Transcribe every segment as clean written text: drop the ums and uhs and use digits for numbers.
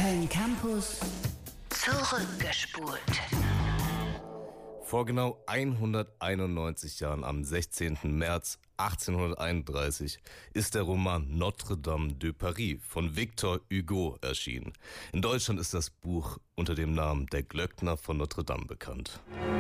Köln Campus zurückgespult. Vor genau 191 Jahren, am 16. März 1831, ist der Roman Notre Dame de Paris von Victor Hugo erschienen. In Deutschland ist das Buch unter dem Namen Der Glöckner von Notre Dame bekannt.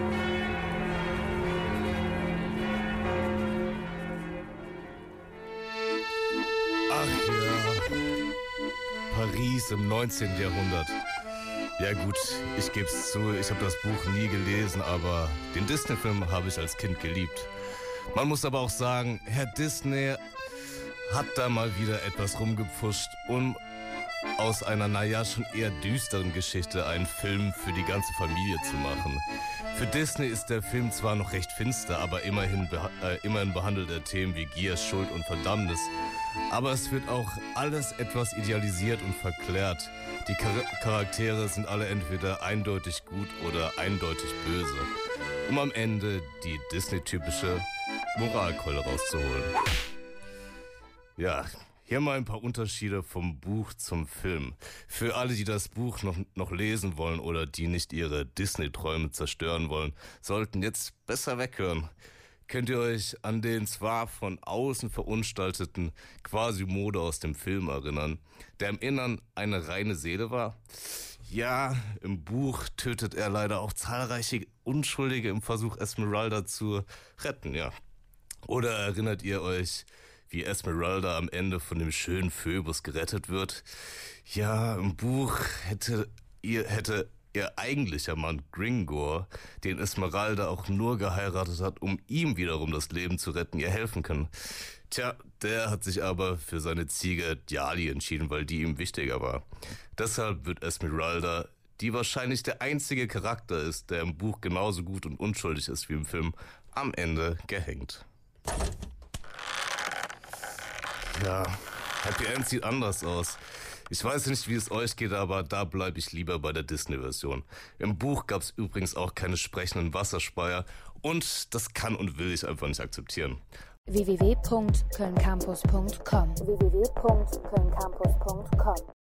Ach ja, Paris im 19. Jahrhundert. Ja gut, ich geb's zu, ich habe das Buch nie gelesen, aber den Disney-Film habe ich als Kind geliebt. Man muss aber auch sagen, Herr Disney hat da mal wieder etwas rumgepfuscht, um aus einer, schon eher düsteren Geschichte einen Film für die ganze Familie zu machen. Für Disney ist der Film zwar noch recht finster, aber immerhin behandelt er Themen wie Gier, Schuld und Verdammnis. Aber es wird auch alles etwas idealisiert und verklärt. Die Charaktere sind alle entweder eindeutig gut oder eindeutig böse, um am Ende die Disney-typische Moralkeule rauszuholen. Ja, hier mal ein paar Unterschiede vom Buch zum Film. Für alle, die das Buch noch lesen wollen oder die nicht ihre Disney-Träume zerstören wollen, sollten jetzt besser weghören. Könnt ihr euch an den zwar von außen verunstalteten Quasimodo aus dem Film erinnern, der im Innern eine reine Seele war? Ja, im Buch tötet er leider auch zahlreiche Unschuldige im Versuch, Esmeralda zu retten, ja. Oder erinnert ihr euch, wie Esmeralda am Ende von dem schönen Phoebus gerettet wird? Ja, im Buch hätte ihr eigentlicher Mann Gringor, den Esmeralda auch nur geheiratet hat, um ihm wiederum das Leben zu retten, ihr helfen können. Tja, der hat sich aber für seine Ziege Djali entschieden, weil die ihm wichtiger war. Deshalb wird Esmeralda, die wahrscheinlich der einzige Charakter ist, der im Buch genauso gut und unschuldig ist wie im Film, am Ende gehängt. Ja, Happy End sieht anders aus. Ich weiß nicht, wie es euch geht, aber da bleibe ich lieber bei der Disney-Version. Im Buch gab es übrigens auch keine sprechenden Wasserspeier und das kann und will ich einfach nicht akzeptieren. www.kölncampus.com